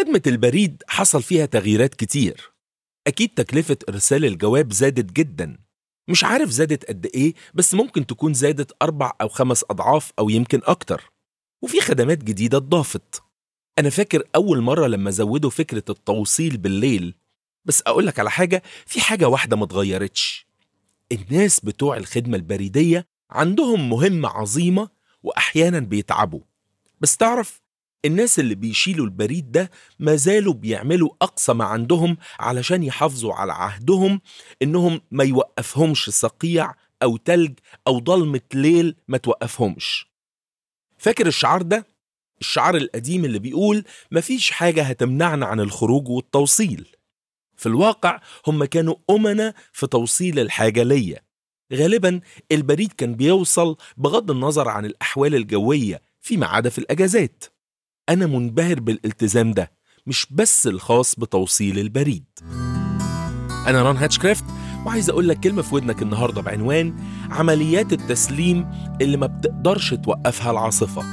خدمة البريد حصل فيها تغييرات كتير. أكيد تكلفة إرسال الجواب زادت جدا. مش عارف زادت قد إيه، بس ممكن تكون زادت 4 أو 5 أضعاف أو يمكن أكتر. وفي خدمات جديدة اتضافت. أنا فاكر أول مرة لما زودوا فكرة التوصيل بالليل. بس أقولك على حاجة، في حاجة واحدة ما اتغيرتش. الناس بتوع الخدمة البريدية عندهم مهمة عظيمة وأحيانا بيتعبوا. بس تعرف، الناس اللي بيشيلوا البريد ده ما زالوا بيعملوا أقصى ما عندهم علشان يحافظوا على عهدهم إنهم ما يوقفهمش صقيع أو تلج أو ضلمة ليل ما توقفهمش. فاكر الشعار ده؟ الشعار القديم اللي بيقول مفيش حاجة هتمنعنا عن الخروج والتوصيل. في الواقع هم كانوا أمنا في توصيل الحاجة ليا. غالبا البريد كان بيوصل بغض النظر عن الأحوال الجوية فيما عدا في الأجازات. أنا منبهر بالالتزام ده، مش بس الخاص بتوصيل البريد. أنا ران هاتشكرافت، وعايز أقول لك كلمة في ودنك النهاردة بعنوان عمليات التسليم اللي ما بتقدرش توقفها العاصفة.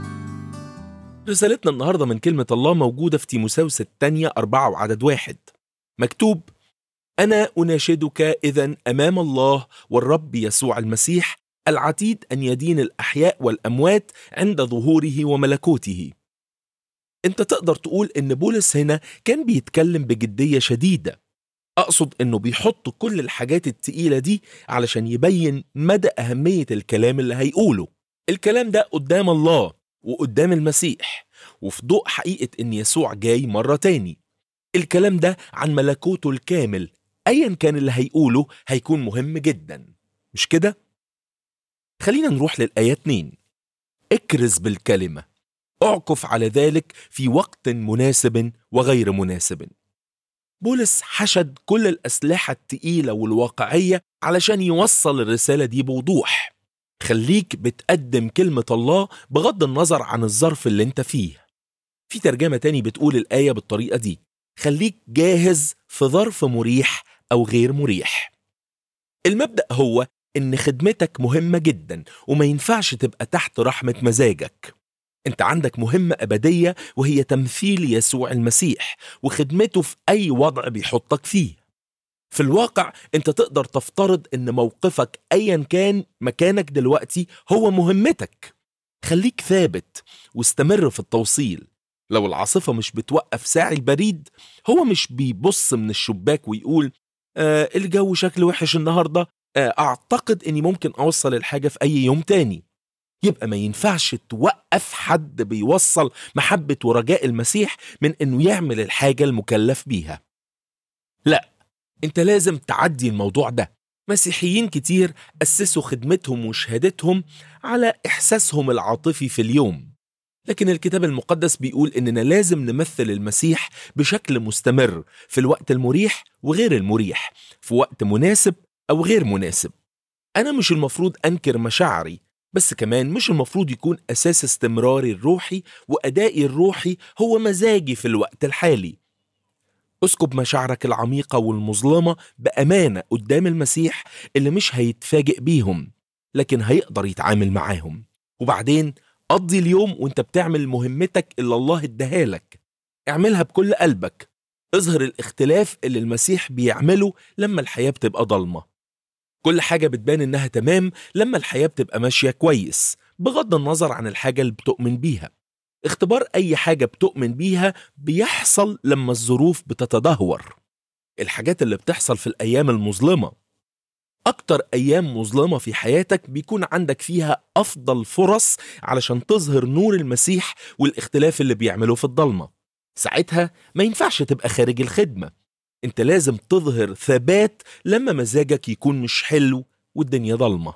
رسالتنا النهاردة من كلمة الله موجودة في تيموثاوس الثانية 4:1. مكتوب: أنا أناشدك إذن أمام الله والرب يسوع المسيح العتيد أن يدين الأحياء والأموات عند ظهوره وملكوته. أنت تقدر تقول إن بولس هنا كان بيتكلم بجدية شديدة. أقصد إنه بيحط كل الحاجات التقيلة دي علشان يبين مدى أهمية الكلام اللي هيقوله. الكلام ده قدام الله وقدام المسيح، وفي ضوء حقيقة إن يسوع جاي مرة تاني. الكلام ده عن ملكوته الكامل. أيا كان اللي هيقوله هيكون مهم جدا، مش كده؟ خلينا نروح للآية 2. اكرز بالكلمة، اعكف على ذلك في وقت مناسب وغير مناسب. بولس حشد كل الأسلحة التقيلة والواقعية علشان يوصل الرسالة دي بوضوح. خليك بتقدم كلمة الله بغض النظر عن الظرف اللي انت فيه. في ترجمة تاني بتقول الآية بالطريقة دي: خليك جاهز في ظرف مريح أو غير مريح. المبدأ هو إن خدمتك مهمة جدا وما ينفعش تبقى تحت رحمة مزاجك. انت عندك مهمة أبدية، وهي تمثيل يسوع المسيح وخدمته في أي وضع بيحطك فيه. في الواقع انت تقدر تفترض ان موقفك أيا كان مكانك دلوقتي هو مهمتك. خليك ثابت واستمر في التوصيل. لو العاصفة مش بتوقف ساعي البريد، هو مش بيبص من الشباك ويقول الجو شكل وحش النهاردة، أعتقد أني ممكن أوصل الحاجة في أي يوم تاني. يبقى ما ينفعش توقف حد بيوصل محبة ورجاء المسيح من أنه يعمل الحاجة المكلف بيها. لا، أنت لازم تعدي الموضوع ده. مسيحيين كتير أسسوا خدمتهم وشهادتهم على إحساسهم العاطفي في اليوم، لكن الكتاب المقدس بيقول إننا لازم نمثل المسيح بشكل مستمر في الوقت المريح وغير المريح، في وقت مناسب أو غير مناسب. أنا مش المفروض أنكر مشاعري، بس كمان مش المفروض يكون أساس استمراري الروحي وأدائي الروحي هو مزاجي في الوقت الحالي. اسكب مشاعرك العميقة والمظلمة بأمانة قدام المسيح اللي مش هيتفاجئ بيهم، لكن هيقدر يتعامل معاهم. وبعدين قضي اليوم وانت بتعمل مهمتك اللي الله اداها لك. اعملها بكل قلبك. اظهر الاختلاف اللي المسيح بيعمله لما الحياة بتبقى ضلمة. كل حاجة بتبان انها تمام لما الحياة بتبقى ماشية كويس، بغض النظر عن الحاجة اللي بتؤمن بيها. اختبار اي حاجة بتؤمن بيها بيحصل لما الظروف بتتدهور. الحاجات اللي بتحصل في الايام المظلمة. أكتر أيام مظلمة في حياتك بيكون عندك فيها أفضل فرص علشان تظهر نور المسيح والاختلاف اللي بيعمله في الضلمة. ساعتها ما ينفعش تبقى خارج الخدمة. انت لازم تظهر ثبات لما مزاجك يكون مش حلو والدنيا ضلمة.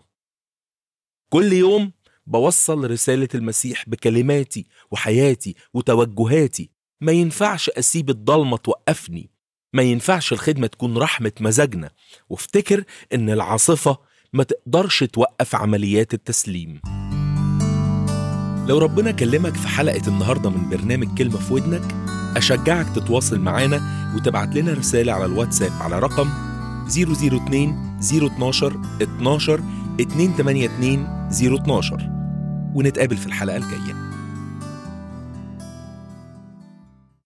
كل يوم بوصل رسالة المسيح بكلماتي وحياتي وتوجهاتي. ما ينفعش أسيب الضلمة توقفني. ما ينفعش الخدمة تكون رحمة مزاجنا. وافتكر إن العاصفة ما تقدرش توقف عمليات التسليم. لو ربنا كلمك في حلقة النهاردة من برنامج كلمة في ودنك، أشجعك تتواصل معانا وتبعت لنا رسالة على الواتساب على رقم 002 012 12 282 012، ونتقابل في الحلقة الجاية.